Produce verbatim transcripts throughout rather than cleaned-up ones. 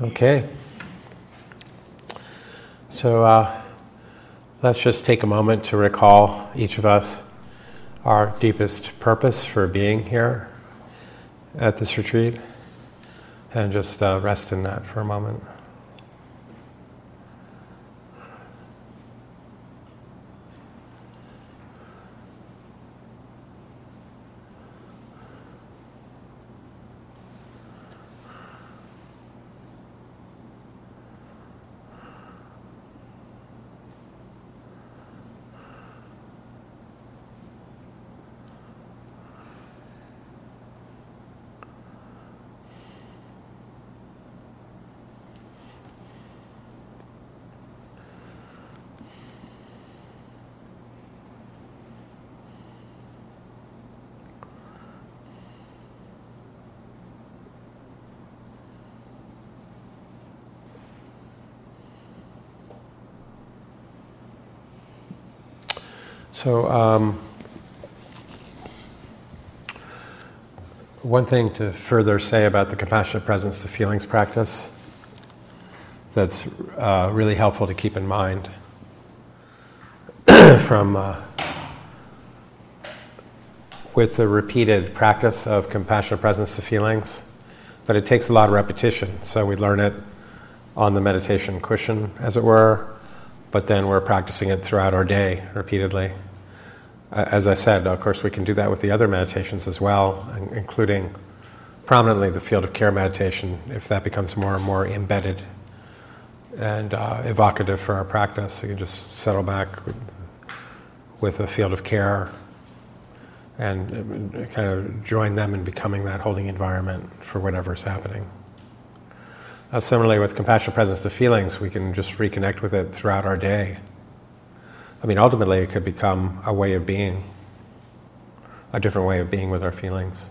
Okay. So uh, let's just take a moment to recall, each of us, our deepest purpose for being here at this retreat, and just uh, rest in that for a moment. So, um, one thing to further say about the compassionate presence to feelings practice that's uh, really helpful to keep in mind from uh, with the repeated practice of compassionate presence to feelings, but it takes a lot of repetition. So we learn it on the meditation cushion, as it were, but then we're practicing it throughout our day repeatedly. As I said, of course, we can do that with the other meditations as well, including prominently the field of care meditation, if that becomes more and more embedded and uh, evocative for our practice. You can just settle back with, with a field of care and kind of join them in becoming that holding environment for whatever's happening. Uh, similarly, with compassionate presence to feelings, we can just reconnect with it throughout our day. I mean, ultimately, it could become a way of being, a different way of being with our feelings.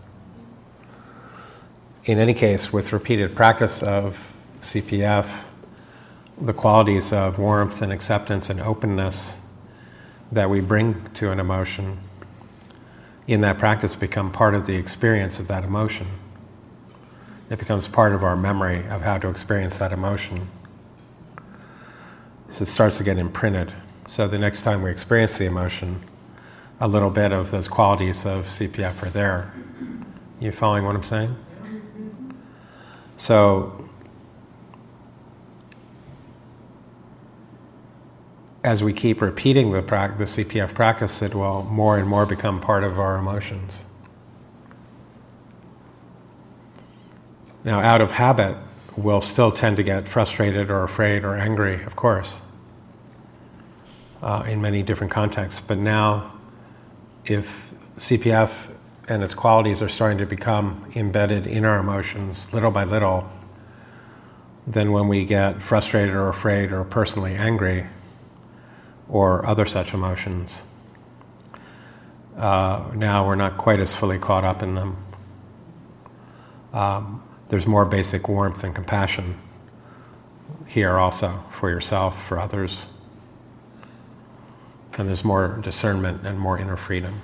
In any case, with repeated practice of C P F, the qualities of warmth and acceptance and openness that we bring to an emotion in that practice become part of the experience of that emotion. It becomes part of our memory of how to experience that emotion. So it starts to get imprinted. So the next time we experience the emotion, a little bit of those qualities of C P F are there. You following what I'm saying? So as we keep repeating the, pra- the C P F practice, it will more and more become part of our emotions. Now, out of habit, we'll still tend to get frustrated or afraid or angry, of course. Uh, in many different contexts. But now, if C P F and its qualities are starting to become embedded in our emotions little by little, then when we get frustrated or afraid or personally angry or other such emotions, uh, now we're not quite as fully caught up in them. Um, there's more basic warmth and compassion here also for yourself, for others. And there's more discernment and more inner freedom.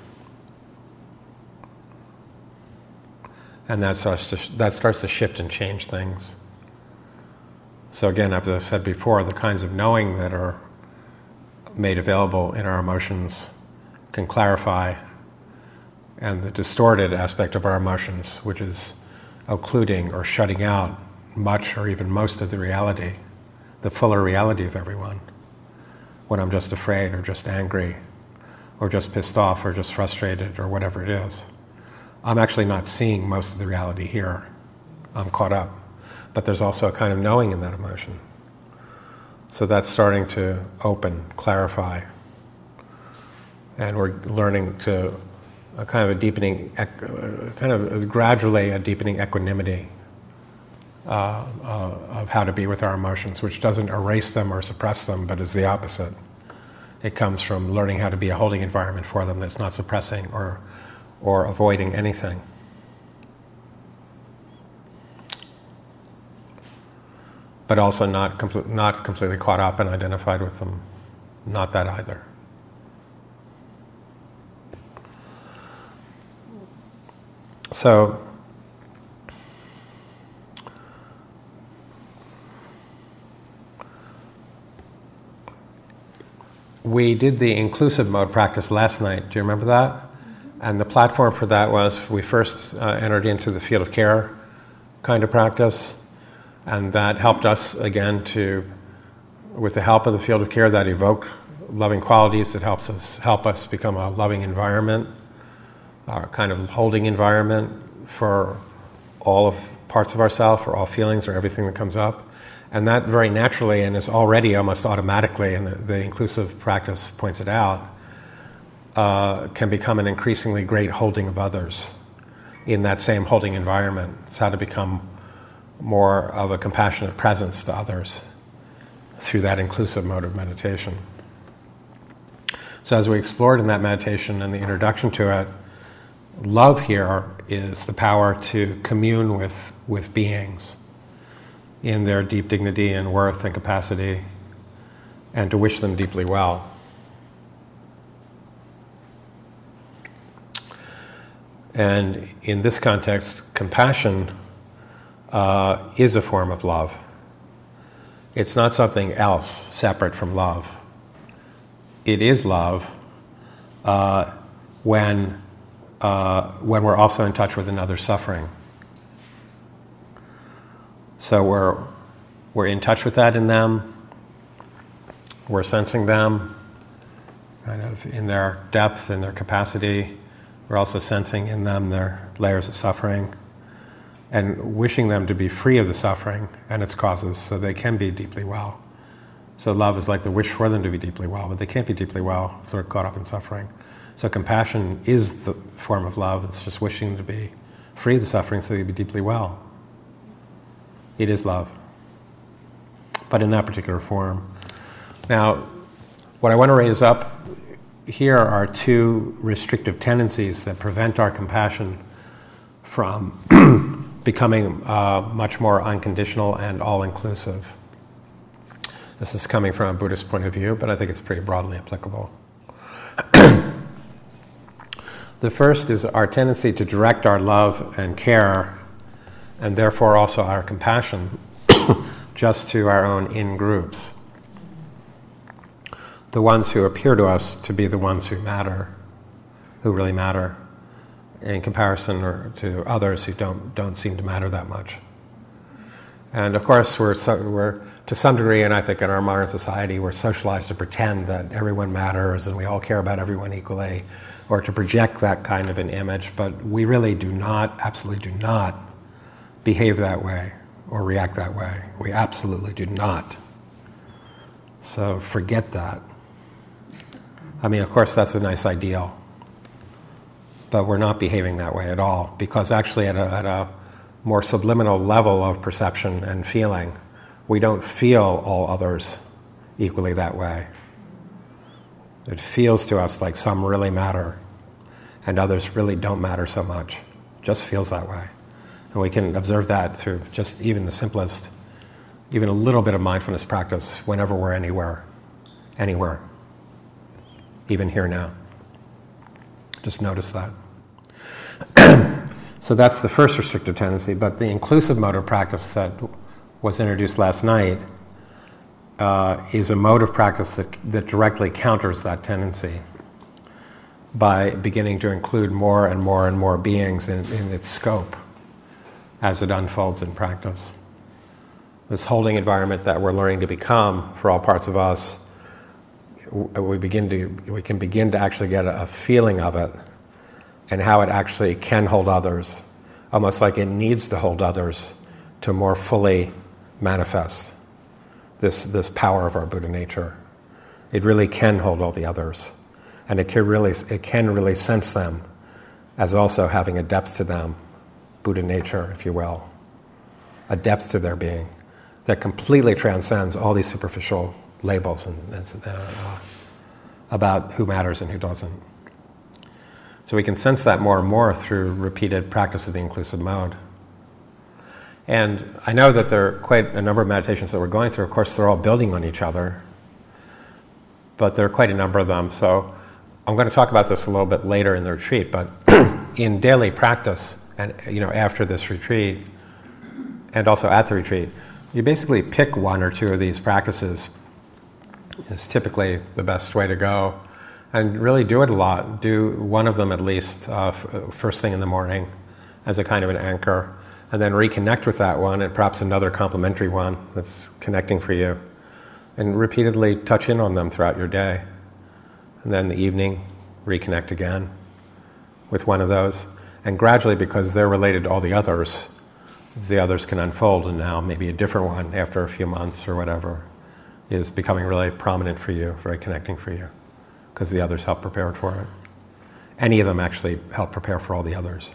And that starts to, that starts to shift and change things. So again, as I've said before, the kinds of knowing that are made available in our emotions can clarify, and the distorted aspect of our emotions, which is occluding or shutting out much or even most of the reality, the fuller reality of everyone. When I'm just afraid or just angry or just pissed off or just frustrated or whatever it is, I'm actually not seeing most of the reality here. I'm caught up. But there's also a kind of knowing in that emotion. So that's starting to open, clarify. And we're learning to a kind of a deepening, kind of gradually a deepening equanimity Uh, uh, of how to be with our emotions, which doesn't erase them or suppress them, but is the opposite. It comes from learning how to be a holding environment for them that's not suppressing or, or avoiding anything. But also not, com- not completely caught up and identified with them. Not that either. So, we did the inclusive mode practice last night. Do you remember that? And the platform for that was we first uh, entered into the field of care kind of practice, and that helped us again to, with the help of the field of care, that evoke loving qualities that helps us help us become a loving environment, a kind of holding environment for all of parts of ourselves, for all feelings or everything that comes up. And that very naturally, and is already almost automatically, and the, the inclusive practice points it out, uh, can become an increasingly great holding of others in that same holding environment. It's how to become more of a compassionate presence to others through that inclusive mode of meditation. So as we explored in that meditation and the introduction to it, love here is the power to commune with, with beings in their deep dignity and worth and capacity, and to wish them deeply well. And in this context, compassion uh, is a form of love. It's not something else separate from love. It is love uh, when, uh, when we're also in touch with another's suffering. So we're, we're in touch with that in them, we're sensing them kind of in their depth, in their capacity. We're also sensing in them their layers of suffering and wishing them to be free of the suffering and its causes so they can be deeply well. So love is like the wish for them to be deeply well, but they can't be deeply well if they're caught up in suffering. So compassion is the form of love. It's just wishing to be free of the suffering so they can be deeply well. It is love, but in that particular form. Now, what I want to raise up here are two restrictive tendencies that prevent our compassion from becoming uh, much more unconditional and all-inclusive. This is coming from a Buddhist point of view, but I think it's pretty broadly applicable. The first is our tendency to direct our love and care, and therefore also our compassion, just to our own in-groups. The ones who appear to us to be the ones who matter, who really matter, in comparison or to others who don't don't seem to matter that much. And of course, we're so, we're to some degree, and I think in our modern society, we're socialized to pretend that everyone matters and we all care about everyone equally, or to project that kind of an image. But we really do not, absolutely do not, behave that way or react that way. We absolutely do not. So forget that. I mean, of course, that's a nice ideal, but we're not behaving that way at all, because actually at a, at a more subliminal level of perception and feeling, we don't feel all others equally that way. It feels to us like some really matter and others really don't matter so much. It just feels that way. And we can observe that through just even the simplest, even a little bit of mindfulness practice whenever we're anywhere, anywhere, even here now. Just notice that. So that's the first restrictive tendency, but the inclusive mode of practice that was introduced last night uh, is a mode of practice that, that directly counters that tendency by beginning to include more and more and more beings in, in its scope as it unfolds in practice. This holding environment that we're learning to become for all parts of us, we begin to we can begin to actually get a, a feeling of it and how it actually can hold others, almost like it needs to hold others to more fully manifest this this power of our Buddha nature. It really can hold all the others, and it can really it can really sense them as also having a depth to them, Buddha nature, if you will, a depth to their being that completely transcends all these superficial labels and, and uh, about who matters and who doesn't. So we can sense that more and more through repeated practice of the inclusive mode. And I know that there are quite a number of meditations that we're going through. Of course, they're all building on each other, but there are quite a number of them. So I'm going to talk about this a little bit later in the retreat, but in daily practice, and you know, after this retreat, and also at the retreat, you basically pick one or two of these practices is typically the best way to go. And really do it a lot. Do one of them at least uh, f- first thing in the morning as a kind of an anchor, and then reconnect with that one and perhaps another complementary one that's connecting for you, and repeatedly touch in on them throughout your day. And then in the evening, reconnect again with one of those. And gradually, because they're related to all the others, the others can unfold, and now maybe a different one after a few months or whatever is becoming really prominent for you, very connecting for you, because the others help prepare for it. Any of them actually help prepare for all the others.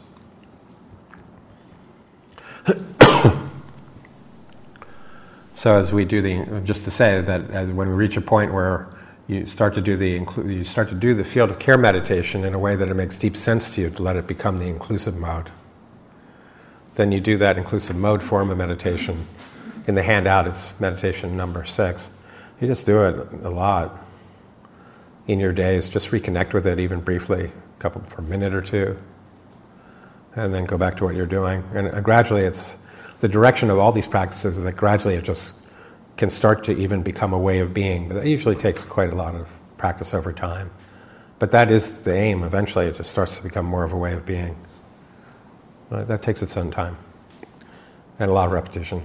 So as we do the, just to say that as when we reach a point where you start to do the you start to do the field of care meditation in a way that it makes deep sense to you, to let it become the inclusive mode, then you do that inclusive mode form of meditation. In the handout, it's meditation number six. You just do it a lot in your days. Just reconnect with it, even briefly, a couple for a minute or two, and then go back to what you're doing. And gradually, it's the direction of all these practices is that gradually it just can start to even become a way of being. But that usually takes quite a lot of practice over time. But that is the aim. Eventually, it just starts to become more of a way of being. Right? That takes its own time and a lot of repetition.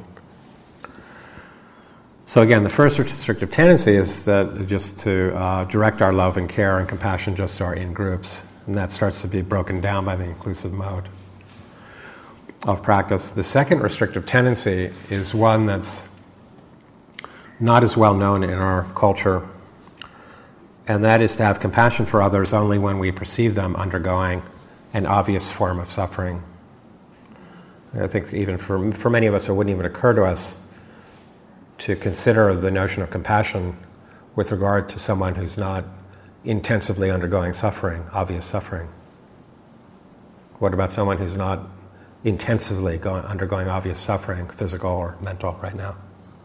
So again, the first restrictive tendency is that just to uh, direct our love and care and compassion just to our in-groups. And that starts to be broken down by the inclusive mode of practice. The second restrictive tendency is one that's not as well known in our culture, and that is to have compassion for others only when we perceive them undergoing an obvious form of suffering. I think even for, for many of us, it wouldn't even occur to us to consider the notion of compassion with regard to someone who's not intensively undergoing suffering, obvious suffering. What about someone who's not intensively going, undergoing obvious suffering, physical or mental, right now?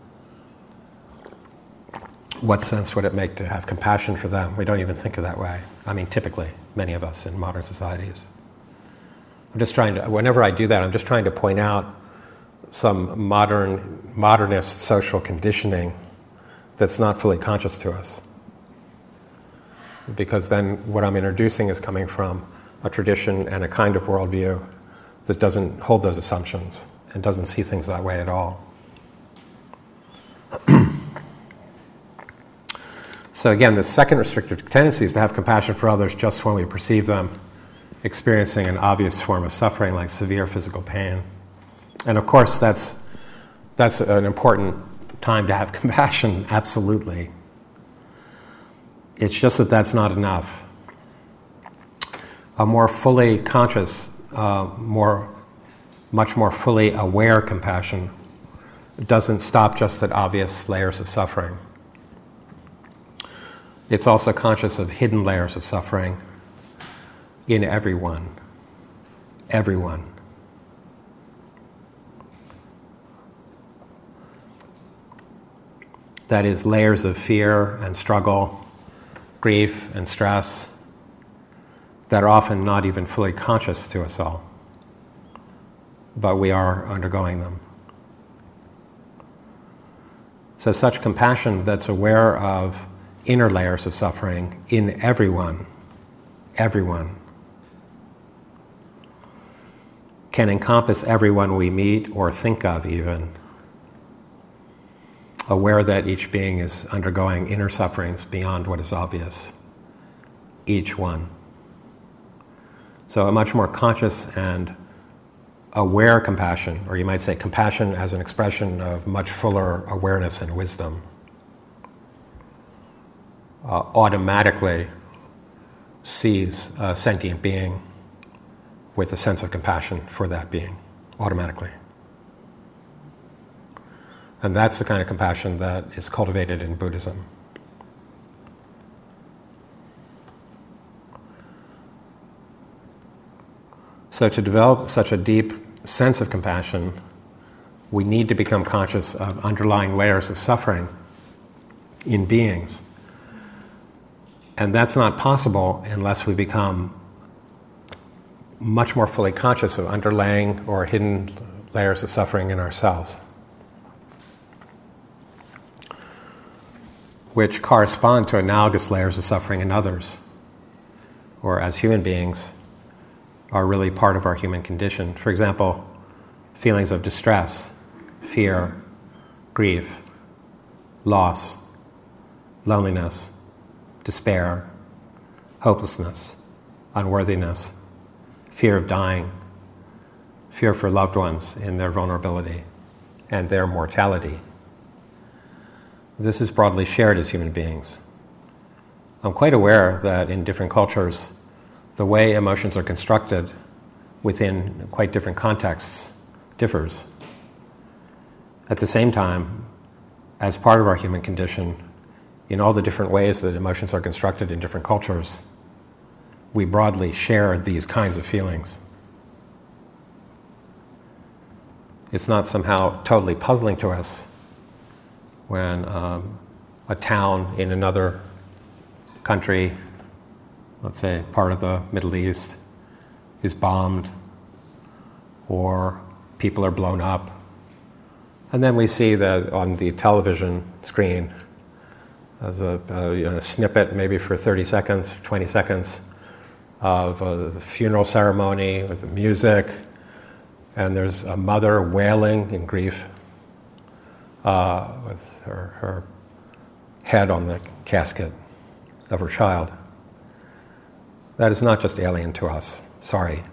What sense would it make to have compassion for them? We don't even think of that way. I mean, typically, many of us in modern societies. I'm just trying to, whenever I do that, I'm just trying to point out some modern, modernist social conditioning that's not fully conscious to us. Because then what I'm introducing is coming from a tradition and a kind of worldview that doesn't hold those assumptions and doesn't see things that way at all. So again, the second restrictive tendency is to have compassion for others just when we perceive them experiencing an obvious form of suffering like severe physical pain. And of course, that's that's an important time to have compassion, absolutely. It's just that that's not enough. A more fully conscious, uh, more, much more fully aware compassion doesn't stop just at obvious layers of suffering. It's also conscious of hidden layers of suffering in everyone. Everyone. That is, layers of fear and struggle, grief and stress that are often not even fully conscious to us all, but we are undergoing them. So such compassion that's aware of inner layers of suffering in everyone, everyone, can encompass everyone we meet or think of even, aware that each being is undergoing inner sufferings beyond what is obvious, each one. So a much more conscious and aware compassion, or you might say compassion as an expression of much fuller awareness and wisdom, uh, automatically sees a sentient being with a sense of compassion for that being, automatically. And that's the kind of compassion that is cultivated in Buddhism. So to develop such a deep sense of compassion, we need to become conscious of underlying layers of suffering in beings. And that's not possible unless we become much more fully conscious of underlying or hidden layers of suffering in ourselves. which correspond to analogous layers of suffering in others, or as human beings, are really part of our human condition. For example, feelings of distress, fear, grief, loss, loneliness, despair, hopelessness, unworthiness, fear of dying, fear for loved ones in their vulnerability and their mortality. This is broadly shared as human beings. I'm quite aware that in different cultures, the way emotions are constructed within quite different contexts differs. At the same time, as part of our human condition, in all the different ways that emotions are constructed in different cultures, we broadly share these kinds of feelings. It's not somehow totally puzzling to us when um, a town in another country, let's say part of the Middle East, is bombed, or people are blown up. And then we see that on the television screen as a, a, you know, a snippet, maybe for thirty seconds, twenty seconds, of uh, the funeral ceremony with the music, and there's a mother wailing in grief uh, with her, her head on the casket of her child. That is not just alien to us, sorry.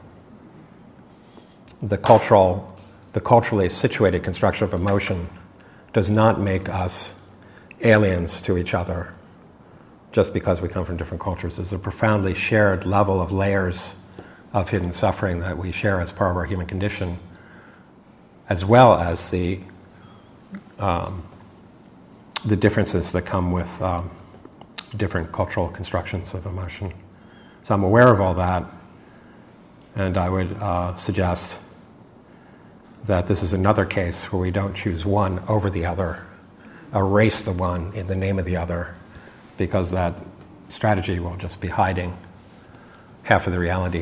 The cultural, the culturally situated construction of emotion does not make us aliens to each other just because we come from different cultures. There's a profoundly shared level of layers of hidden suffering that we share as part of our human condition, as well as the um, the differences that come with um, different cultural constructions of emotion. So I'm aware of all that, and I would uh, suggest that this is another case where we don't choose one over the other, erase the one in the name of the other, because that strategy will just be hiding half of the reality,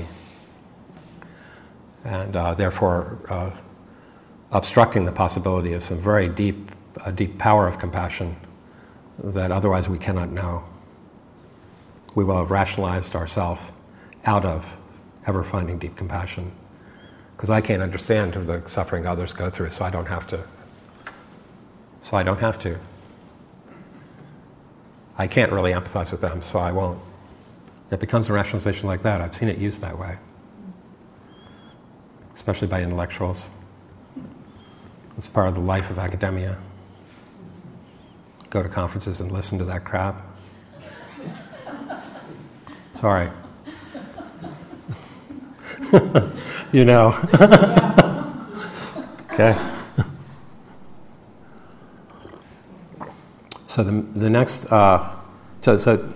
and uh, therefore uh, obstructing the possibility of some very deep, uh, deep power of compassion that otherwise we cannot know. We will have rationalized ourselves out of ever finding deep compassion, because I can't understand the suffering others go through, so I don't have to. So I don't have to. I can't really empathize with them, so I won't. It becomes a rationalization like that. I've seen it used that way, especially by intellectuals. It's part of the life of academia. Go to conferences and listen to that crap. Sorry. You know. Okay. So the the next, uh, so so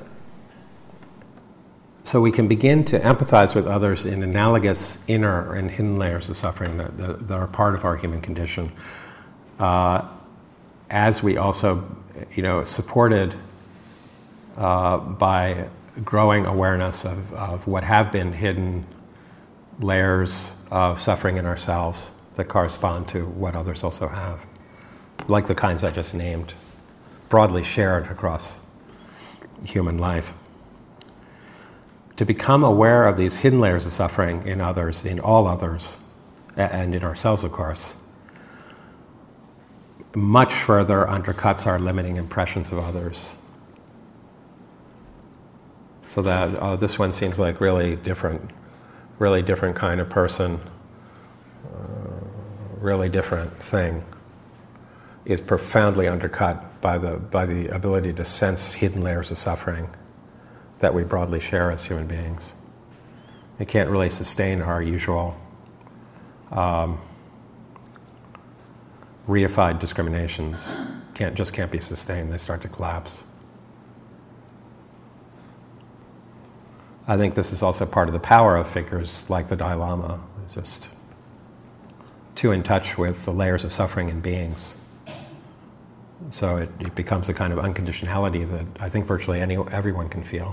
so we can begin to empathize with others in analogous inner and hidden layers of suffering that, that, that are part of our human condition, uh, as we also, you know, supported uh, by growing awareness of, of what have been hidden layers of suffering in ourselves that correspond to what others also have, like the kinds I just named, broadly shared across human life. To become aware of these hidden layers of suffering in others, in all others, and in ourselves, of course, much further undercuts our limiting impressions of others. So that uh, this one seems like really different, really different kind of person, uh, really different thing, is profoundly undercut by the by the ability to sense hidden layers of suffering that we broadly share as human beings. It can't really sustain our usual um, reified discriminations. Can't just can't be sustained. They start to collapse. I think this is also part of the power of figures like the Dalai Lama. It's just too in touch with the layers of suffering in beings. So it, it becomes a kind of unconditionality that I think virtually any, everyone can feel.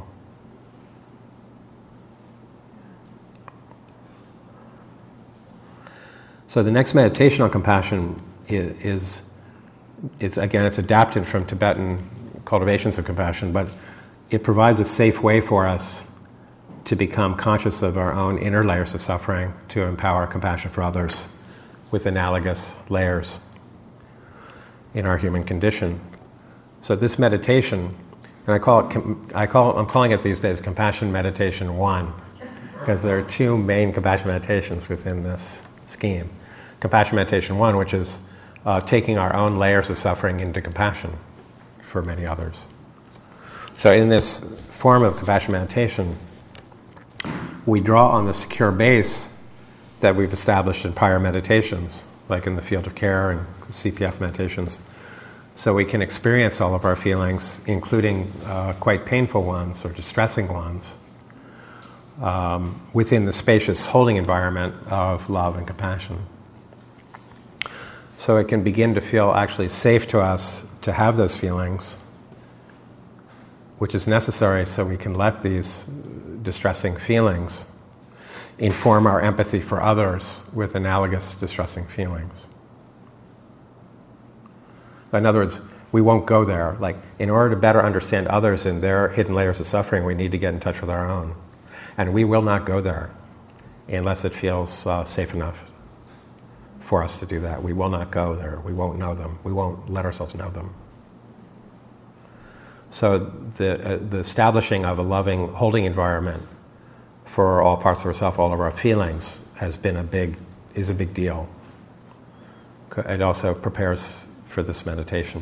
So the next meditation on compassion is, is, is again, it's adapted from Tibetan cultivations of compassion, but it provides a safe way for us to become conscious of our own inner layers of suffering, to empower compassion for others with analogous layers in our human condition. So this meditation, and I call it, I call, I'm calling it these days Compassion Meditation One, because there are two main compassion meditations within this scheme. Compassion Meditation One, which is uh, taking our own layers of suffering into compassion for many others. So in this form of compassion meditation, we draw on the secure base that we've established in prior meditations, like in the field of care and C P F meditations, so we can experience all of our feelings, including uh, quite painful ones or distressing ones, um, within the spacious holding environment of love and compassion. So it can begin to feel actually safe to us to have those feelings, which is necessary so we can let these distressing feelings inform our empathy for others with analogous distressing feelings. In other words, we won't go there. Like, in order to better understand others and their hidden layers of suffering, we need to get in touch with our own. And we will not go there unless it feels uh, safe enough for us to do that. We will not go there. We won't know them. We won't let ourselves know them. So the, uh, the establishing of a loving, holding environment for all parts of ourselves, all of our feelings, has been a big, is a big deal. It also prepares for this meditation.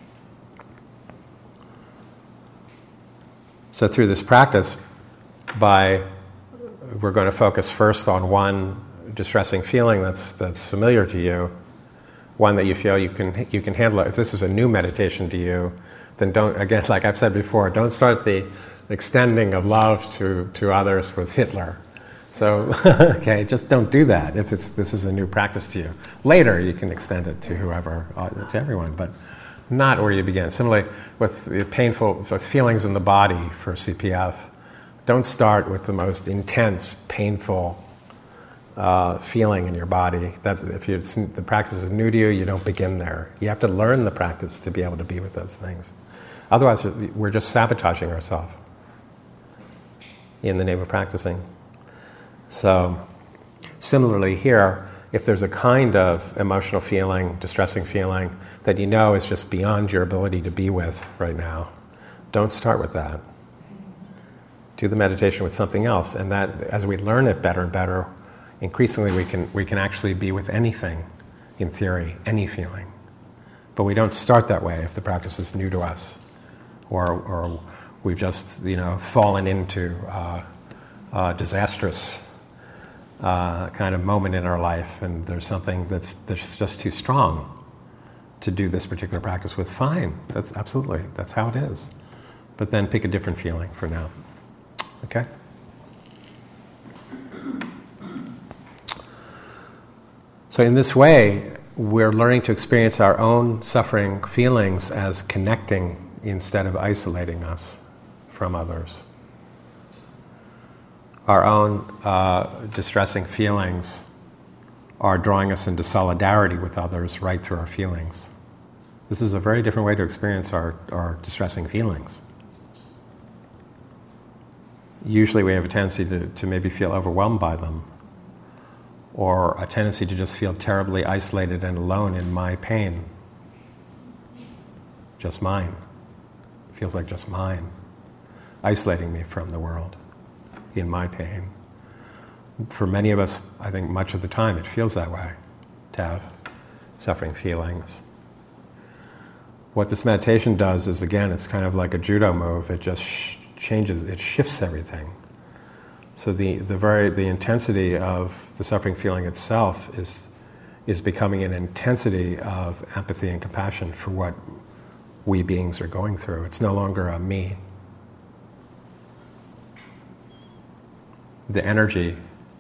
So through this practice, by we're going to focus first on one distressing feeling that's that's familiar to you, one that you feel you can you can handle it. If this is a new meditation to you, then don't, again, like I've said before, don't start the extending of love to, to others with Hitler. So, okay, just don't do that if it's this is a new practice to you. Later, you can extend it to whoever, uh, to everyone, but not where you begin. Similarly, with the painful with feelings in the body for C P F, don't start with the most intense, painful uh, feeling in your body. That's if you the practice is new to you, you don't begin there. You have to learn the practice to be able to be with those things. Otherwise, we're just sabotaging ourselves in the name of practicing. So, similarly here, if there's a kind of emotional feeling, distressing feeling, that you know is just beyond your ability to be with right now, don't start with that. Do the meditation with something else, and that, as we learn it better and better, increasingly we can we can actually be with anything, in theory, any feeling. But we don't start that way if the practice is new to us, or or we've just you know fallen into uh, uh, disastrous uh, kind of moment in our life, and there's something that's that's just too strong to do this particular practice with. Fine, that's absolutely that's how it is. But then pick a different feeling for now. Okay? So in this way, we're learning to experience our own suffering feelings as connecting instead of isolating us from others. Our own uh, distressing feelings are drawing us into solidarity with others right through our feelings. This is a very different way to experience our, our distressing feelings. Usually we have a tendency to, to maybe feel overwhelmed by them, or a tendency to just feel terribly isolated and alone in my pain. Just mine. It feels like just mine, isolating me from the world in my pain. For many of us, I think much of the time it feels that way, to have suffering feelings. What this meditation does is, again, it's kind of like a judo move. It just sh- changes, it shifts everything. So the, the very the intensity of the suffering feeling itself is is becoming an intensity of empathy and compassion for what we beings are going through. It's no longer a me. The energy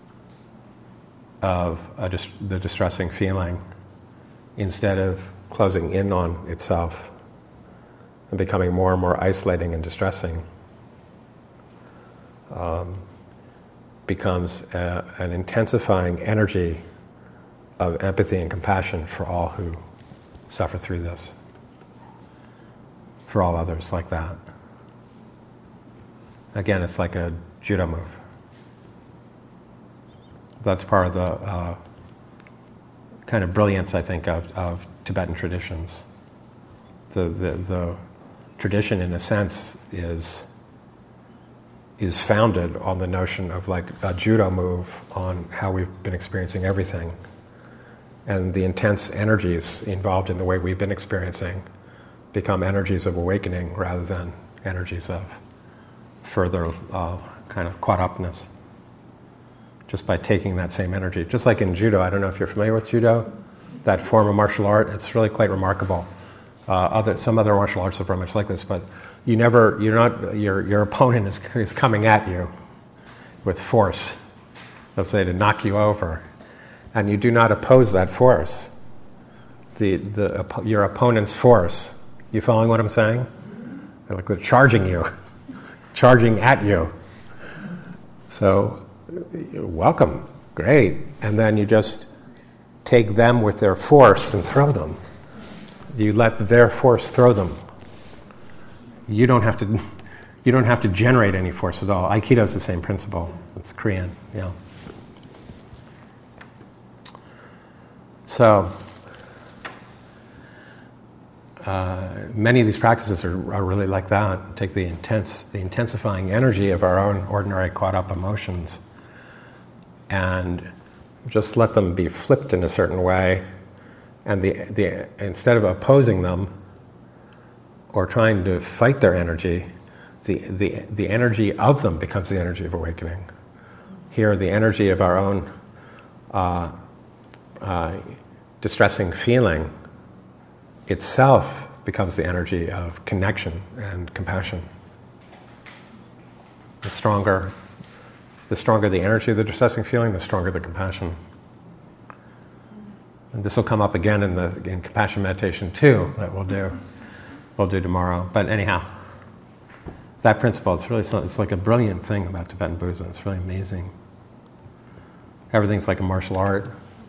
of a dis- the distressing feeling, instead of closing in on itself and becoming more and more isolating and distressing, um, becomes a, an intensifying energy of empathy and compassion for all who suffer through this. for all others like that. Again, it's like a judo move. That's part of the uh, kind of brilliance, I think, of, of Tibetan traditions. The, the the tradition, in a sense, is is founded on the notion of like a judo move on how we've been experiencing everything, and the intense energies involved in the way we've been experiencing become energies of awakening rather than energies of further uh, kind of caught upness. Just by taking that same energy. Just like in judo, I don't know if you're familiar with judo, that form of martial art, it's really quite remarkable. Uh, other, some other martial arts are very much like this, but you never, you're not, your, your opponent is, is coming at you with force, let's say to knock you over, and you do not oppose that force. The, the, your opponent's force, you following what I'm saying? They're like they're charging you, charging at you. So, welcome, great. And then you just take them with their force and throw them. You let their force throw them. You don't have to, you don't have to generate any force at all. Aikido is the same principle. It's Korean, yeah. So, uh, many of these practices are, are really like that. Take the intense, the intensifying energy of our own ordinary caught-up emotions and just let them be flipped in a certain way, and the, the instead of opposing them or trying to fight their energy, the, the, the energy of them becomes the energy of awakening. Here, the energy of our own uh, uh, distressing feeling itself becomes the energy of connection and compassion. The stronger The stronger the energy of the distressing feeling, the stronger the compassion. And this will come up again in the in compassion meditation too, that we'll do we'll do tomorrow. But anyhow, that principle, it's really it's like a brilliant thing about Tibetan Buddhism. It's really amazing. Everything's like a martial art.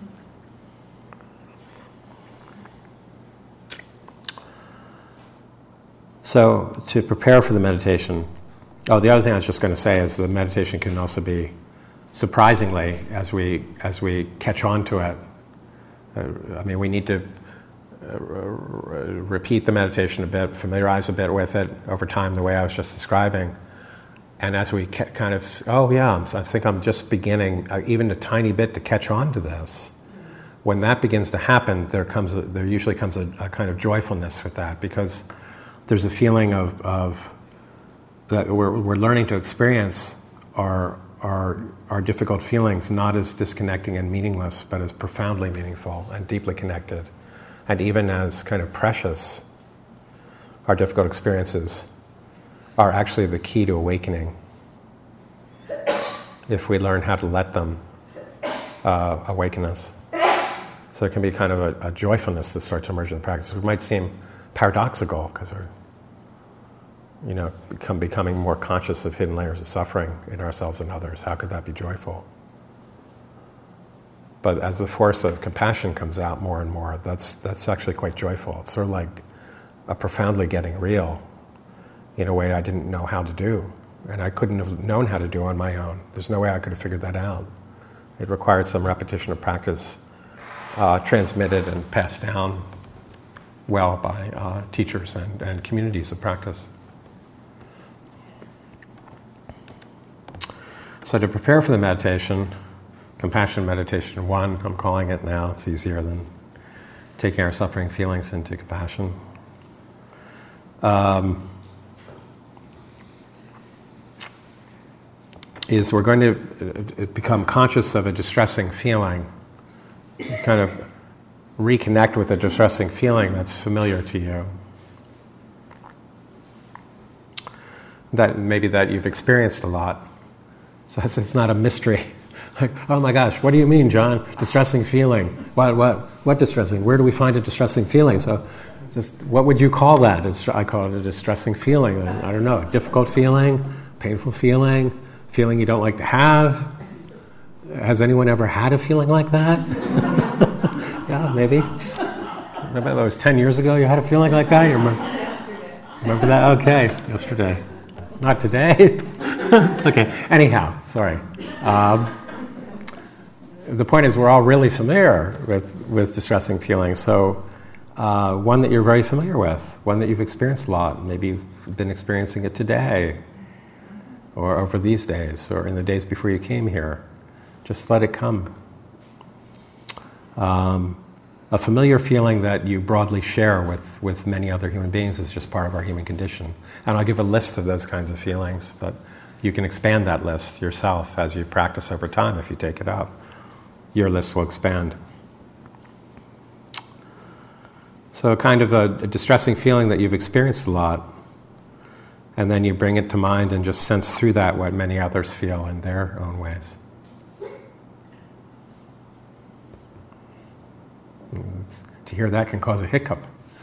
So to prepare for the meditation. Oh, the other thing I was just going to say is the meditation can also be, surprisingly, as we as we catch on to it. Uh, I mean, we need to uh, r- r- repeat the meditation a bit, familiarize a bit with it over time, the way I was just describing. And as we ca- kind of, oh yeah, I'm, I think I'm just beginning, uh, even a tiny bit, to catch on to this. When that begins to happen, there comes a, there usually comes a, a kind of joyfulness with that, because there's a feeling of, of that we're, we're learning to experience our, our, our difficult feelings not as disconnecting and meaningless, but as profoundly meaningful and deeply connected, and even as kind of precious. Our difficult experiences are actually the key to awakening, if we learn how to let them uh, awaken us. So there can be kind of a, a joyfulness that starts to emerge in the practice. It might seem paradoxical, because we're you know, become becoming more conscious of hidden layers of suffering in ourselves and others. How could that be joyful? But as the force of compassion comes out more and more, that's that's actually quite joyful. It's sort of like a profoundly getting real in a way I didn't know how to do, and I couldn't have known how to do on my own. There's no way I could have figured that out. It required some repetition of practice, uh, transmitted and passed down well by uh, teachers and, and communities of practice. So to prepare for the meditation, compassion meditation one, I'm calling it now, it's easier than taking our suffering feelings into compassion. Um, is we're going to become conscious of a distressing feeling, kind of reconnect with a distressing feeling that's familiar to you. That maybe that you've experienced a lot. So it's, it's not a mystery. Like, oh my gosh, what do you mean, John? Distressing feeling. What, what, what distressing? Where do we find a distressing feeling? So just, what would you call that? It's, I call it a distressing feeling. I don't know, a difficult feeling, painful feeling, feeling you don't like to have. Has anyone ever had a feeling like that? Yeah, maybe. Maybe that was ten years ago you had a feeling like that? You remember? Remember that? Okay, yesterday. Not today. Okay, anyhow, sorry. Um, the point is we're all really familiar with, with distressing feelings, so uh, one that you're very familiar with, one that you've experienced a lot, maybe you've been experiencing it today, or over these days, or in the days before you came here. Just let it come. Um, a familiar feeling that you broadly share with, with many other human beings is just part of our human condition. And I'll give a list of those kinds of feelings, but you can expand that list yourself as you practice over time if you take it up. Your list will expand. So kind of a, a distressing feeling that you've experienced a lot, and then you bring it to mind and just sense through that what many others feel in their own ways. It's, to hear that can cause a hiccup.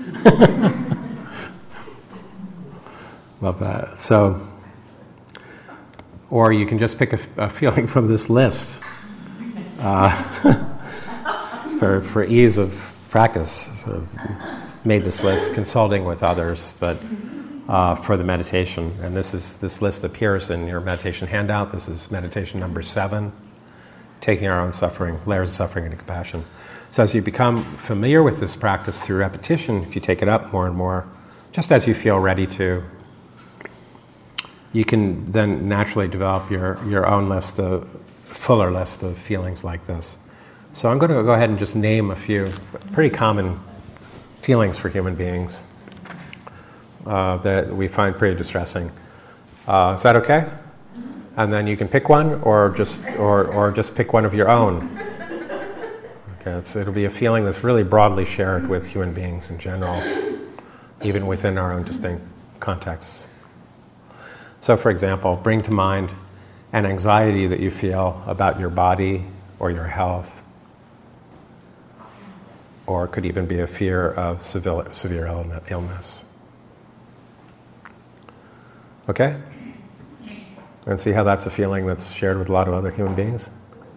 Love that. So, or you can just pick a, a feeling from this list uh, for for ease of practice. Sort of made this list, consulting with others, but uh, for the meditation. And this is this list appears in your meditation handout. This is meditation number seven, taking our own suffering, layers of suffering into compassion. So as you become familiar with this practice through repetition, if you take it up more and more, just as you feel ready to, you can then naturally develop your, your own list, a fuller list of feelings like this. So I'm going to go ahead and just name a few pretty common feelings for human beings uh, that we find pretty distressing. Uh, is that okay? And then you can pick one, or just or or just pick one of your own. Okay, so it'll be a feeling that's really broadly shared with human beings in general, even within our own distinct contexts. So, for example, bring to mind an anxiety that you feel about your body or your health, or it could even be a fear of severe, severe illness. Okay? And see how that's a feeling that's shared with a lot of other human beings?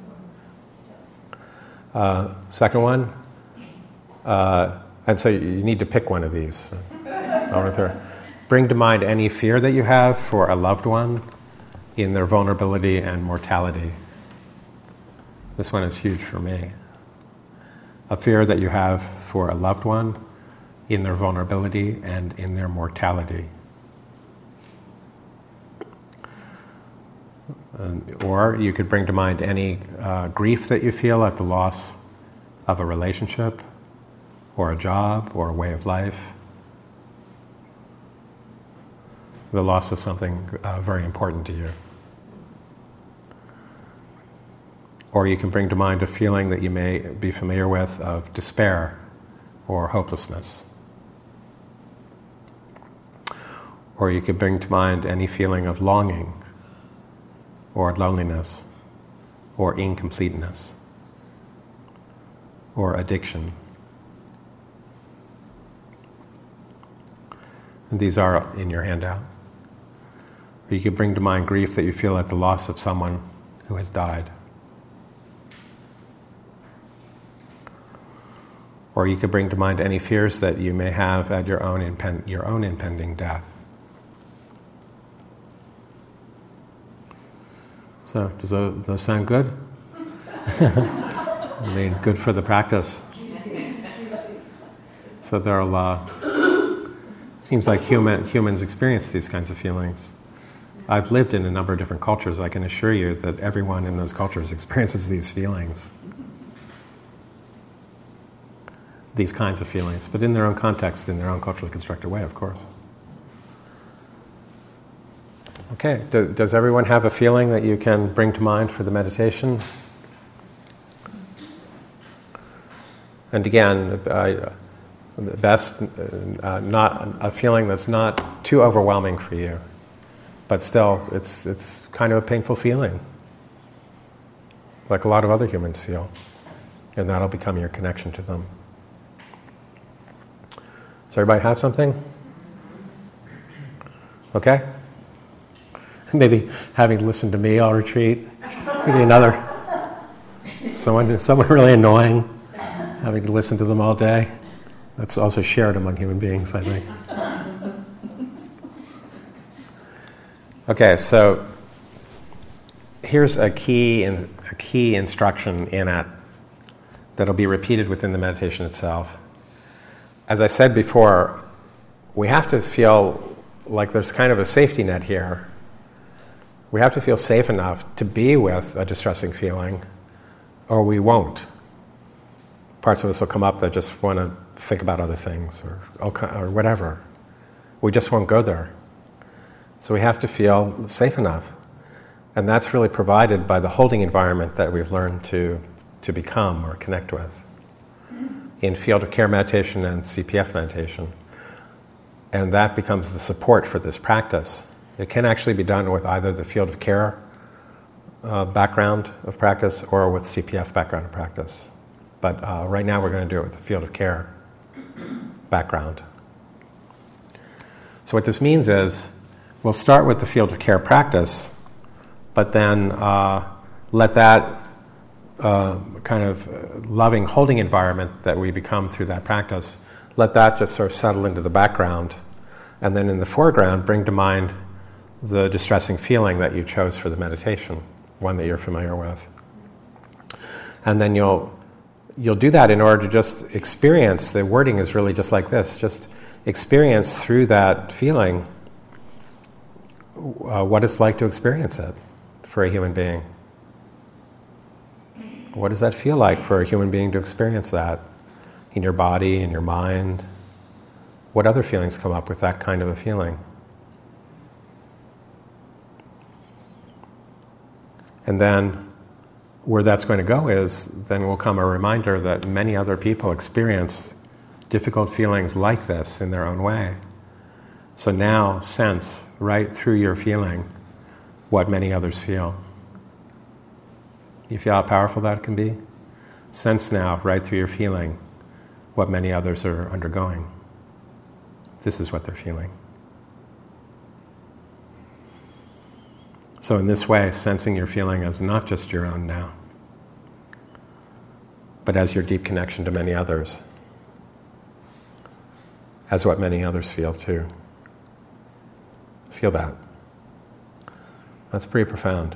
Uh, second one, uh, and so you need to pick one of these. Bring to mind any fear that you have for a loved one in their vulnerability and mortality. This one is huge for me. A fear that you have for a loved one in their vulnerability and in their mortality. Uh, or you could bring to mind any uh, grief that you feel at the loss of a relationship, or a job, or a way of life. The loss of something uh, very important to you. Or you can bring to mind a feeling that you may be familiar with of despair or hopelessness. Or you could bring to mind any feeling of longing, or loneliness, or incompleteness, or addiction. And these are in your handout. Or you could bring to mind grief that you feel at the loss of someone who has died. Or you could bring to mind any fears that you may have at your own impen- your own impending death. So, does those, those sound good? I mean, good for the practice. So there'll, uh, seems like human humans experience these kinds of feelings. I've lived in a number of different cultures. I can assure you that everyone in those cultures experiences these feelings. These kinds of feelings, but in their own context, in their own culturally constructed way, of course. Okay, Do, does everyone have a feeling that you can bring to mind for the meditation? And again, uh, best, uh, not a feeling that's not too overwhelming for you, but still, it's it's kind of a painful feeling, like a lot of other humans feel, and that'll become your connection to them. So everybody have something? Okay? Maybe having listened to me all retreat. Maybe another. Someone, someone really annoying, having to listen to them all day. That's also shared among human beings, I think. Okay, so here's a key, in, a key instruction in it that'll be repeated within the meditation itself. As I said before, we have to feel like there's kind of a safety net here. We have to feel safe enough to be with a distressing feeling, or we won't. Parts of us will come up that just want to think about other things or, or whatever. We just won't go there. So we have to feel safe enough. And that's really provided by the holding environment that we've learned to, to become or connect with in field of care meditation and C P F meditation. And that becomes the support for this practice. It can actually be done with either the field of care uh, background of practice or with C P F background of practice. But uh, right now we're going to do it with the field of care background. So what this means is we'll start with the field of care practice, but then uh, let that uh, kind of loving holding environment that we become through that practice, let that just sort of settle into the background, and then in the foreground bring to mind the distressing feeling that you chose for the meditation, one that you're familiar with. And then you'll you'll do that in order to just experience, the wording is really just like this, just experience through that feeling uh, what it's like to experience it for a human being. What does that feel like for a human being to experience that in your body, in your mind? What other feelings come up with that kind of a feeling? And then where that's going to go is, then will come a reminder that many other people experience difficult feelings like this in their own way. So now sense right through your feeling what many others feel. You feel how powerful that can be? Sense now right through your feeling what many others are undergoing. This is what they're feeling. So in this way, sensing your feeling as not just your own now, but as your deep connection to many others, as what many others feel too. Feel that. That's pretty profound.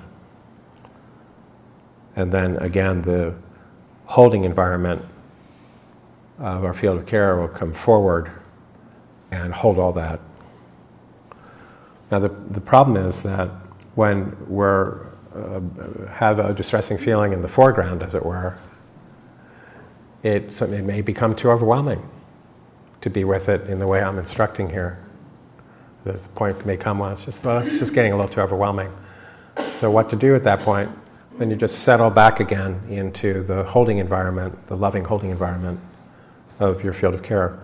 And then again, the holding environment of our field of care will come forward and hold all that. Now the, the problem is that when we're uh, have a distressing feeling in the foreground, as it were, it, it may become too overwhelming to be with it in the way I'm instructing here. There's a point may come when it's just, well, it's just getting a little too overwhelming. So what to do at that point? Then you just settle back again into the holding environment, the loving holding environment of your field of care.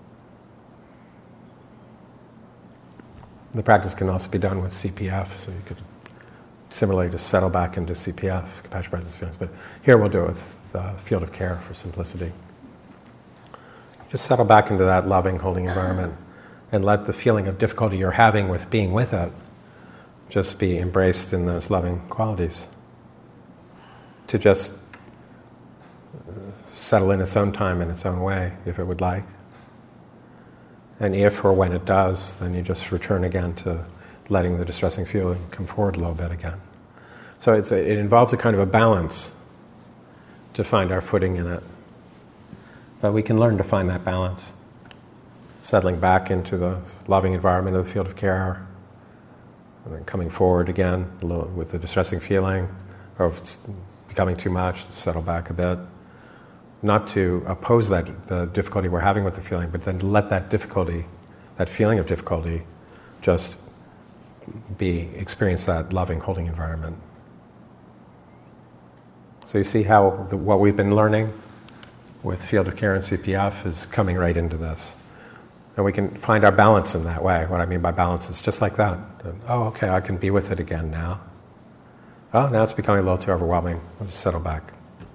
The practice can also be done with C P F, so you could similarly just settle back into C P F, compassion, presence, feelings. But here we'll do it with the field of care for simplicity. Just settle back into that loving, holding environment and let the feeling of difficulty you're having with being with it just be embraced in those loving qualities. To just settle in its own time, in its own way, if it would like. And if or when it does, then you just return again to letting the distressing feeling come forward a little bit again. So it's a, it involves a kind of a balance to find our footing in it. But we can learn to find that balance. Settling back into the loving environment of the field of care, and then coming forward again a little with the distressing feeling, or if it's becoming too much, settle back a bit. Not to oppose that the difficulty we're having with the feeling, but then let that difficulty, that feeling of difficulty, just be experience that loving, holding environment. So you see how the, what we've been learning with field of care and C P F is coming right into this. And we can find our balance in that way. What I mean by balance is just like that. Oh, okay, I can be with it again now. Oh, now it's becoming a little too overwhelming. I'll just settle back.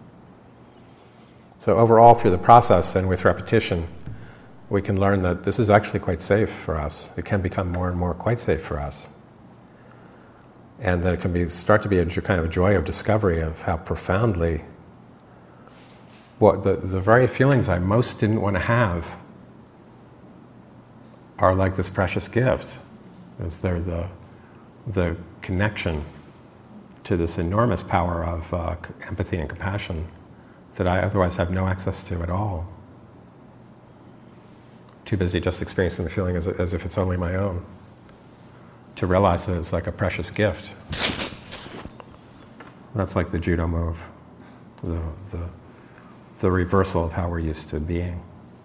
So overall, through the process and with repetition, we can learn that this is actually quite safe for us. It can become more and more quite safe for us. And that it can be start to be a kind of a joy of discovery of how profoundly what the, the very feelings I most didn't want to have are like this precious gift, as they're the the connection to this enormous power of uh, empathy and compassion that I otherwise have no access to at all. Too busy just experiencing the feeling as, as if it's only my own, to realize that it's like a precious gift. That's like the judo move, the, the, the reversal of how we're used to being.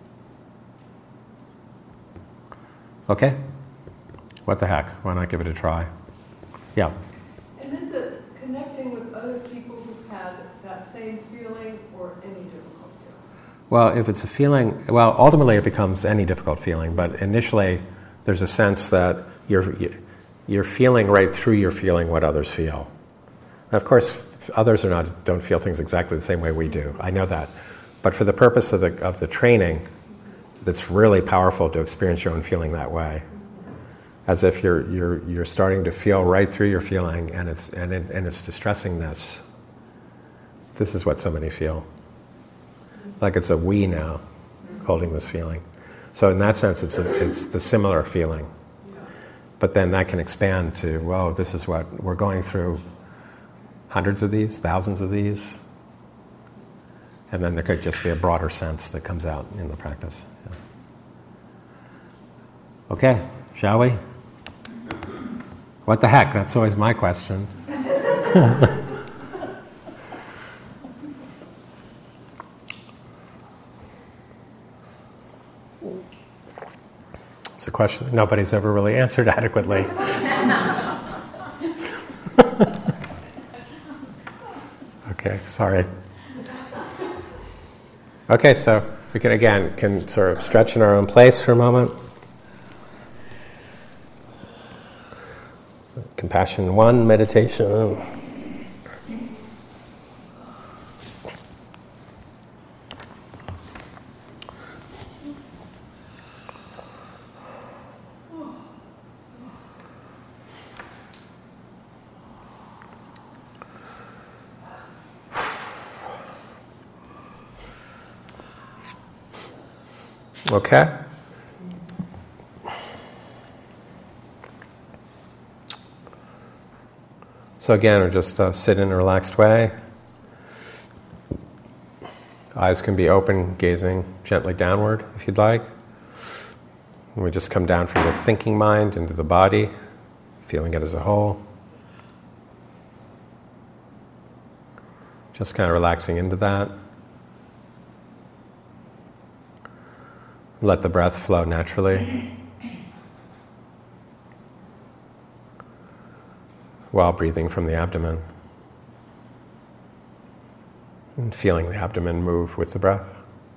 Okay? What the heck? Why not give it a try? Yeah? And is it connecting with other people who've had that same feeling or any difficult feeling? Well, if it's a feeling, well, ultimately it becomes any difficult feeling, but initially there's a sense that you're, you're feeling right through your feeling what others feel. Now, of course, others are not, don't feel things exactly the same way we do. I know that. But for the purpose of the, of the training, that's really powerful to experience your own feeling that way. As if you're, you're, you're starting to feel right through your feeling, and it's, and, it, and it's distressingness. This is what so many feel. Like it's a we now, holding this feeling. So in that sense, it's, a, it's the similar feeling. But then that can expand to, whoa, this is what we're going through. Hundreds of these, thousands of these. And then there could just be a broader sense that comes out in the practice. Yeah. Okay, shall we? What the heck? That's always my question. It's a question that nobody's ever really answered adequately. Okay, sorry. Okay, so we can again can sort of stretch in our own place for a moment. Compassion one meditation. Okay. So again, or just uh, sit in a relaxed way. Eyes can be open, gazing gently downward if you'd like. And we just come down from the thinking mind into the body, feeling it as a whole. Just kind of relaxing into that. Let the breath flow naturally while breathing from the abdomen and feeling the abdomen move with the breath.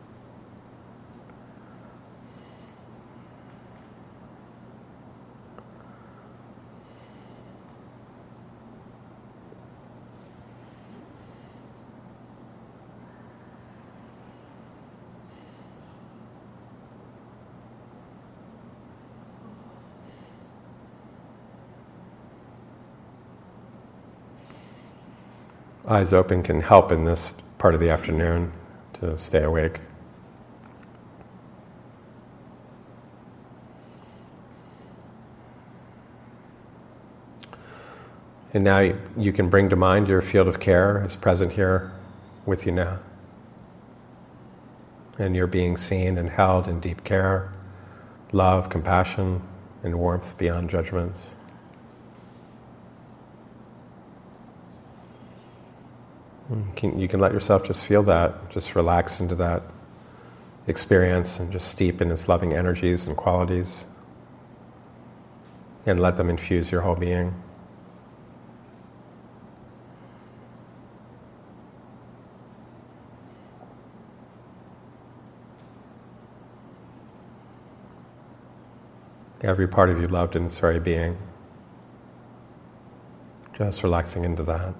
Eyes open can help in this part of the afternoon to stay awake. And now you, you can bring to mind your field of care is present here with you now. And you're being seen and held in deep care, love, compassion, and warmth beyond judgments. You can, you can let yourself just feel that, just relax into that experience and just steep in its loving energies and qualities and let them infuse your whole being. Every part of you loved in its very being. Just relaxing into that.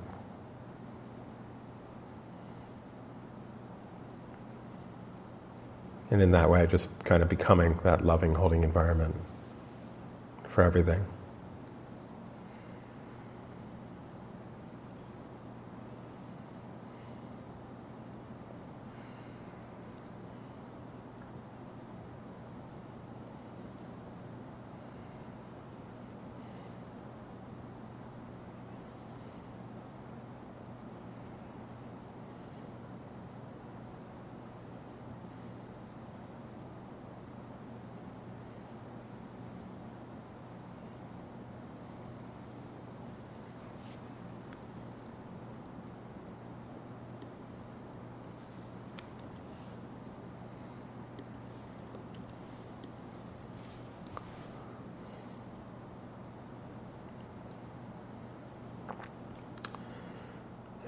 And in that way, just kind of becoming that loving, holding environment for everything.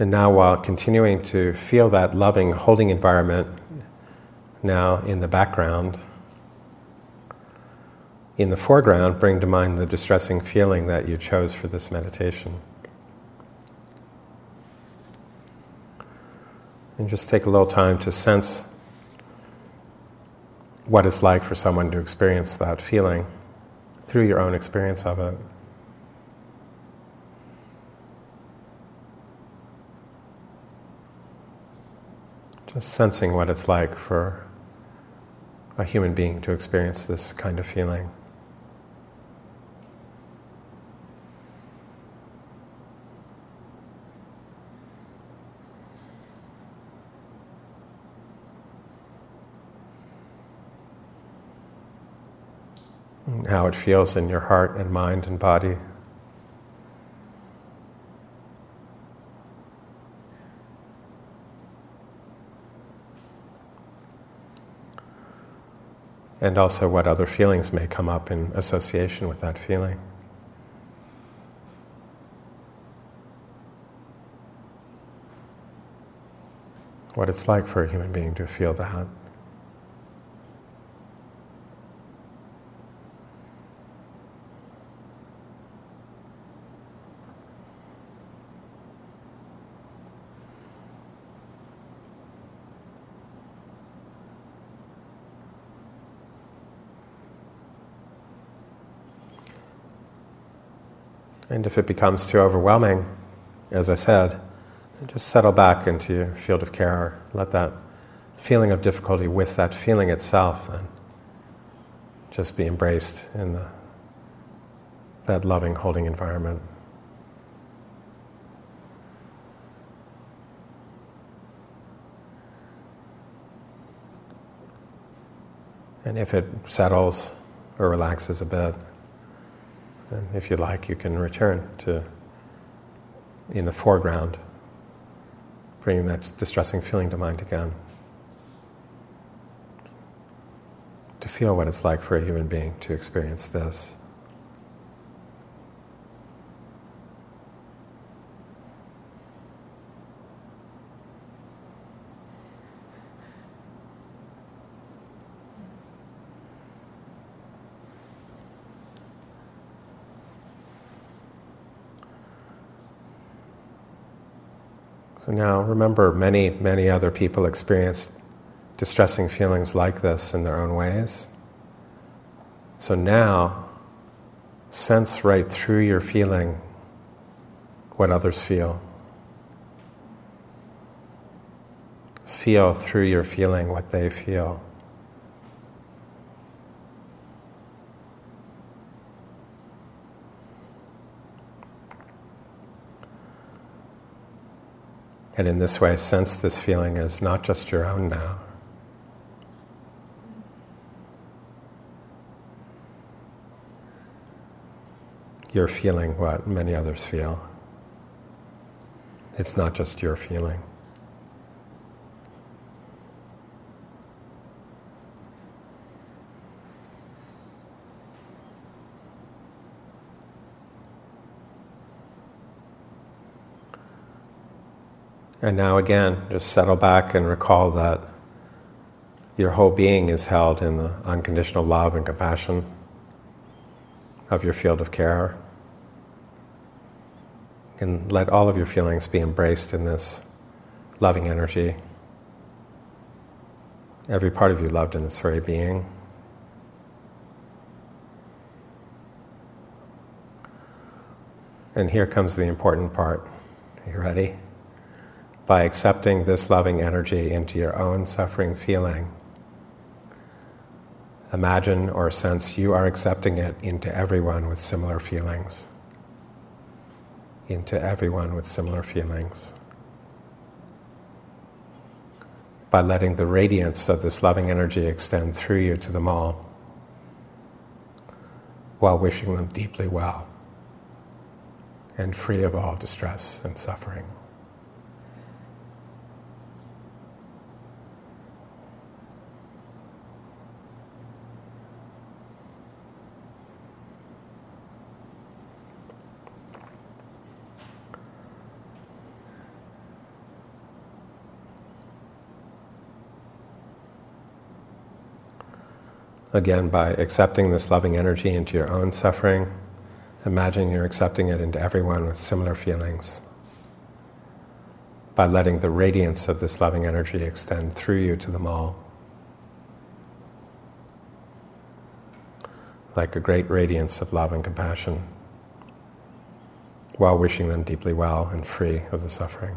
And now, while continuing to feel that loving, holding environment now in the background, in the foreground, bring to mind the distressing feeling that you chose for this meditation. And just take a little time to sense what it's like for someone to experience that feeling through your own experience of it. Just sensing what it's like for a human being to experience this kind of feeling. And how it feels in your heart and mind and body. And also what other feelings may come up in association with that feeling. What it's like for a human being to feel that. And if it becomes too overwhelming, as I said, just settle back into your field of care. Let that feeling of difficulty with that feeling itself then just be embraced in the, that loving, holding environment. And if it settles or relaxes a bit, and if you like, you can return to in the foreground, bringing that distressing feeling to mind again. To feel what it's like for a human being to experience this. So now remember, many, many other people experienced distressing feelings like this in their own ways. So now, sense right through your feeling what others feel. Feel through your feeling what they feel. And in this way, sense this feeling as not just your own now. You're feeling what many others feel. It's not just your feeling. And now again, just settle back and recall that your whole being is held in the unconditional love and compassion of your field of care. And let all of your feelings be embraced in this loving energy. Every part of you loved in its very being. And here comes the important part. Are you ready? By accepting this loving energy into your own suffering feeling, imagine or sense you are accepting it into everyone with similar feelings. Into everyone with similar feelings. By letting the radiance of this loving energy extend through you to them all, while wishing them deeply well and free of all distress and suffering. Again, by accepting this loving energy into your own suffering, imagine you're accepting it into everyone with similar feelings. By letting the radiance of this loving energy extend through you to them all. Like a great radiance of love and compassion, while wishing them deeply well and free of the suffering.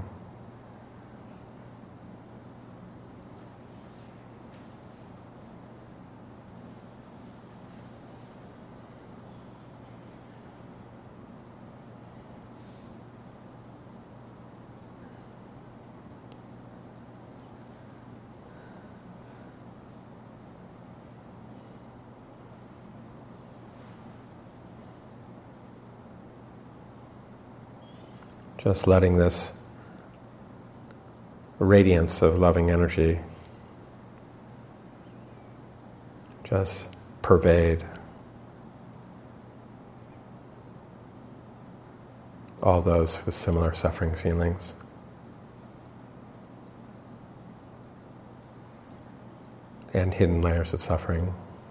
Just letting this radiance of loving energy just pervade all those with similar suffering feelings. And hidden layers of suffering.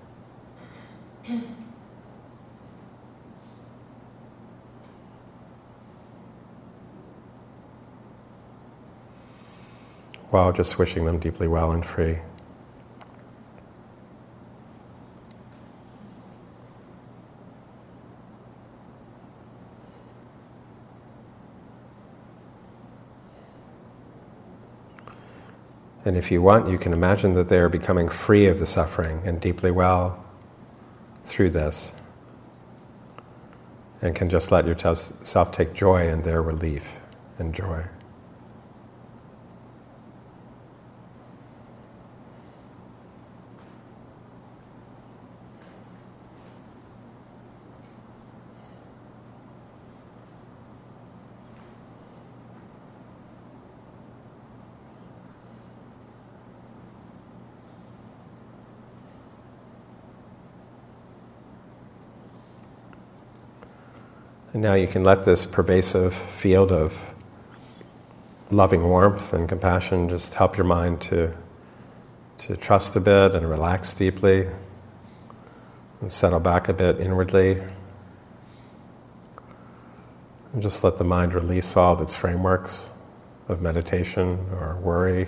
While just wishing them deeply well and free. And if you want, you can imagine that they are becoming free of the suffering and deeply well through this. And can just let yourself take joy in their relief and joy. And now you can let this pervasive field of loving warmth and compassion just help your mind to, to trust a bit and relax deeply and settle back a bit inwardly. And just let the mind release all of its frameworks of meditation or worry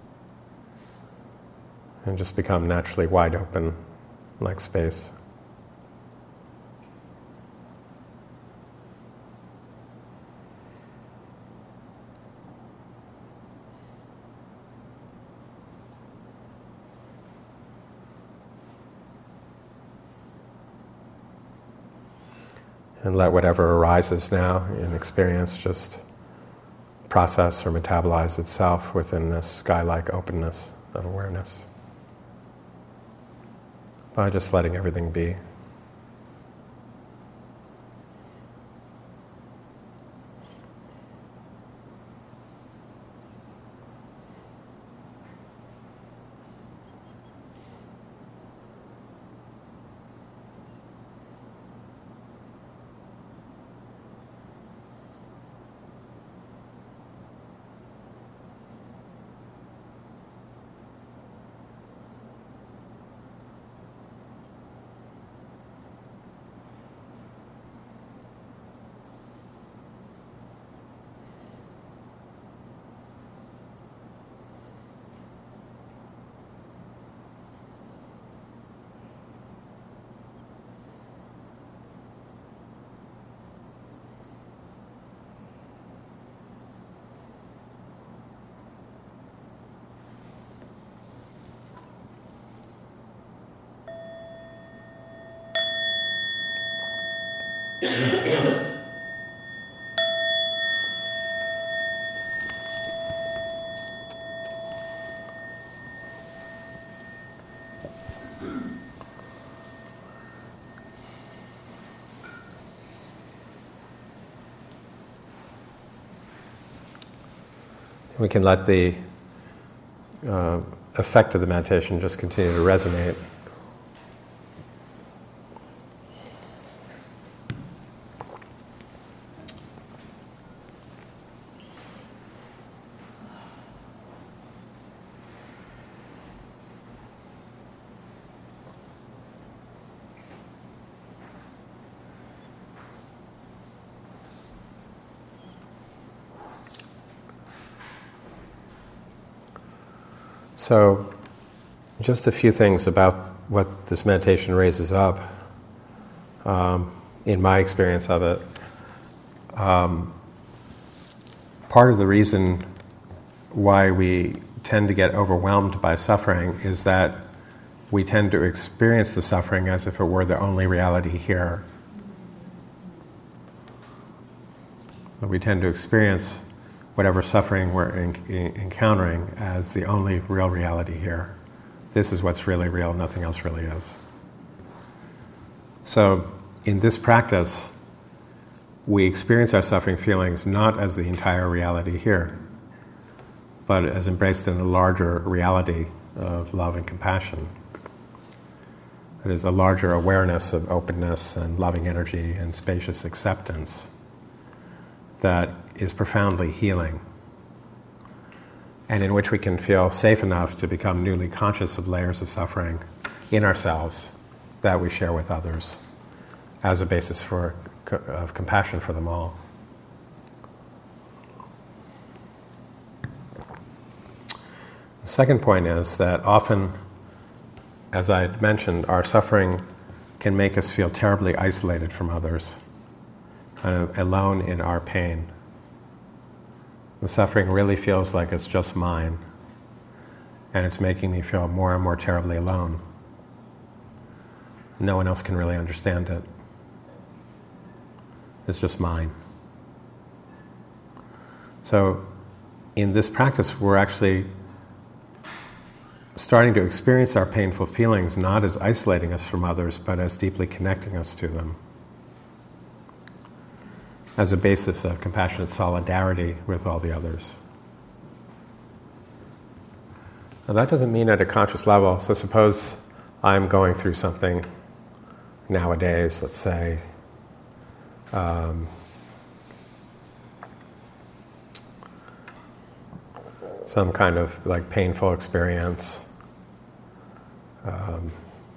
and just become naturally wide open like space. And let whatever arises now in experience just process or metabolize itself within this sky-like openness of awareness. By just letting everything be. We can let the uh, effect of the meditation just continue to resonate. So, just a few things about what this meditation raises up, um, in my experience of it. Um, part of the reason why we tend to get overwhelmed by suffering is that we tend to experience the suffering as if it were the only reality here. We tend to experience whatever suffering we're in, in, encountering as the only real reality here. This is what's really real, nothing else really is. So, in this practice, we experience our suffering feelings not as the entire reality here, but as embraced in a larger reality of love and compassion. It is a larger awareness of openness and loving energy and spacious acceptance that is profoundly healing, and in which we can feel safe enough to become newly conscious of layers of suffering in ourselves that we share with others as a basis for of compassion for them all. The second point is that often, as I mentioned, our suffering can make us feel terribly isolated from others, kind of alone in our pain. The suffering really feels like it's just mine, and it's making me feel more and more terribly alone. No one else can really understand it. It's just mine. So, in this practice, we're actually starting to experience our painful feelings not as isolating us from others, but as deeply connecting us to them, as a basis of compassionate solidarity with all the others. Now, that doesn't mean at a conscious level. So suppose I'm going through something nowadays, let's say, um, some kind of like painful experience, um,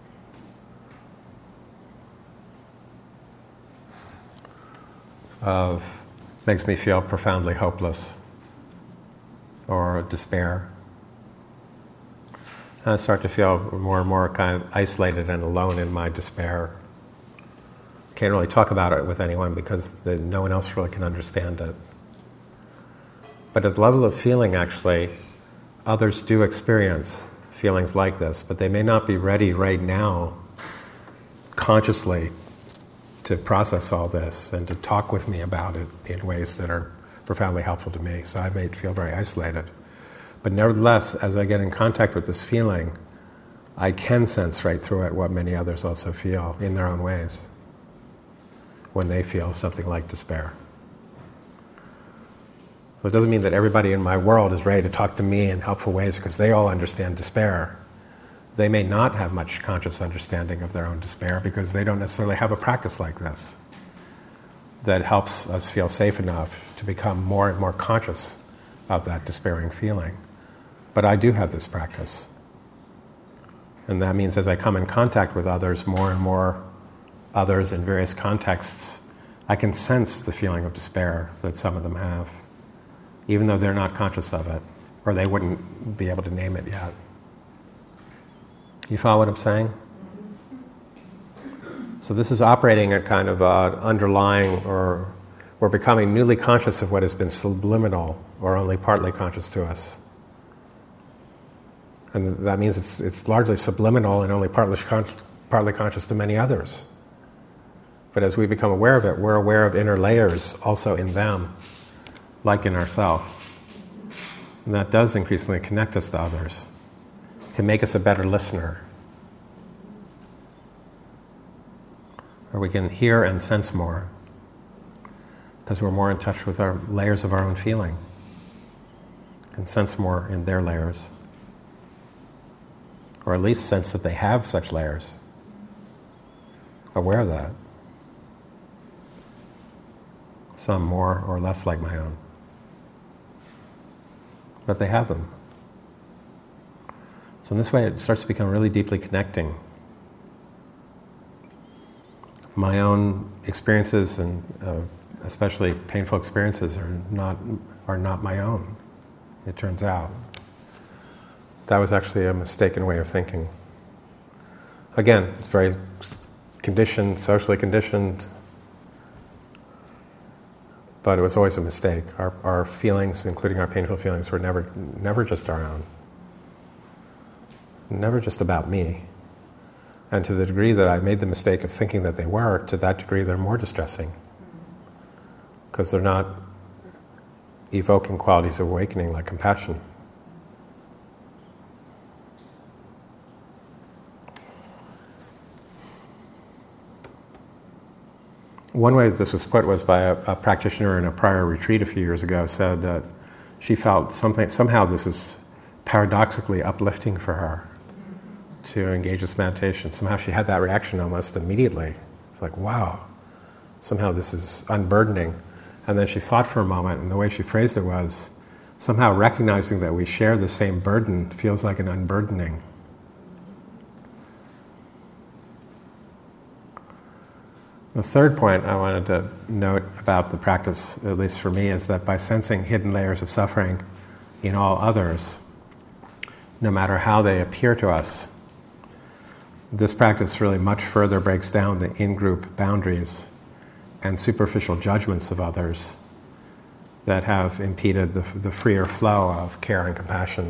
of makes me feel profoundly hopeless or despair. And I start to feel more and more kind of isolated and alone in my despair. Can't really talk about it with anyone because the, no one else really can understand it. But at the level of feeling, actually, others do experience feelings like this, but they may not be ready right now consciously to process all this and to talk with me about it in ways that are profoundly helpful to me. So I may feel very isolated. But nevertheless, as I get in contact with this feeling, I can sense right through it what many others also feel in their own ways when they feel something like despair. So it doesn't mean that everybody in my world is ready to talk to me in helpful ways because they all understand despair. They may not have much conscious understanding of their own despair because they don't necessarily have a practice like this that helps us feel safe enough to become more and more conscious of that despairing feeling. But I do have this practice. And that means as I come in contact with others, more and more others in various contexts, I can sense the feeling of despair that some of them have, even though they're not conscious of it, or they wouldn't be able to name it yet. You follow what I'm saying? So this is operating at kind of uh, underlying, or we're becoming newly conscious of what has been subliminal or only partly conscious to us. And that means it's, it's largely subliminal and only partly, con- partly conscious to many others. But as we become aware of it, we're aware of inner layers also in them, like in ourselves. And that does increasingly connect us to others. It can make us a better listener. Or we can hear and sense more because we're more in touch with our layers of our own feeling. Can sense more in their layers. Or at least sense that they have such layers. Aware of that. Some more or less like my own. But they have them. So in this way it starts to become really deeply connecting. My own experiences, and uh, especially painful experiences, are not are not my own, it turns out. that was actually a mistaken way of thinking. Again, it's very conditioned, socially conditioned, but it was always a mistake. Our, our feelings, including our painful feelings, were never, never just our own. Never just about me. And to the degree that I made the mistake of thinking that they were, to that degree they're more distressing. Because they're not evoking qualities of awakening like compassion. One way that this was put was by a, a practitioner in a prior retreat a few years ago, said that she felt something, somehow this is paradoxically uplifting for her to engage this meditation. Somehow she had that reaction almost immediately. It's like, wow, somehow this is unburdening. And then she thought for a moment, and the way she phrased it was, somehow recognizing that we share the same burden feels like an unburdening. The third point I wanted to note about the practice, at least for me, is that by sensing hidden layers of suffering in all others, no matter how they appear to us, this practice really much further breaks down the in-group boundaries and superficial judgments of others that have impeded the, the freer flow of care and compassion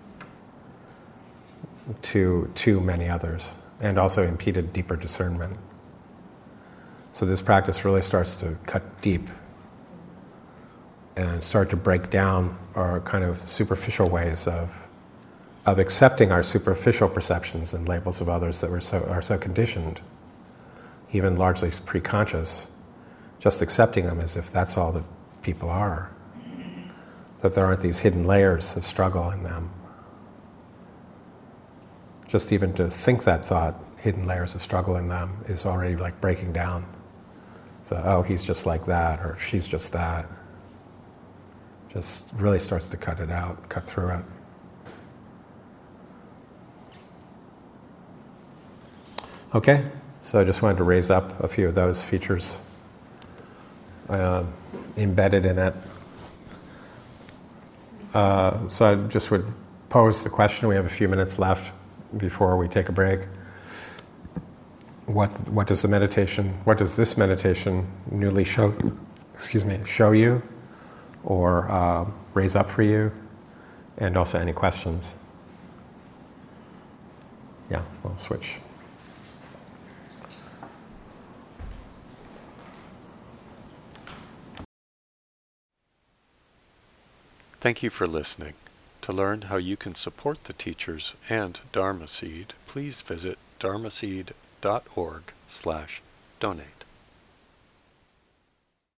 to, to many others, and also impeded deeper discernment. So this practice really starts to cut deep and start to break down our kind of superficial ways of of accepting our superficial perceptions and labels of others that we're so, are so conditioned, even largely pre-conscious, just accepting them as if that's all that people are, that there aren't these hidden layers of struggle in them. Just even to think that thought, hidden layers of struggle in them, is already like breaking down the, oh, he's just like that, or she's just that. Just really starts to cut it out, cut through it. Okay, so I just wanted to raise up a few of those features uh, embedded in it. Uh, so I just would pose the question, we have a few minutes left before we take a break. What what does the meditation, what does this meditation newly show, excuse me, show you or uh, raise up for you? And also any questions? Yeah, we'll switch. Thank you for listening. To learn how you can support the teachers and Dharma Seed, please visit dharmaseed dot org slash donate.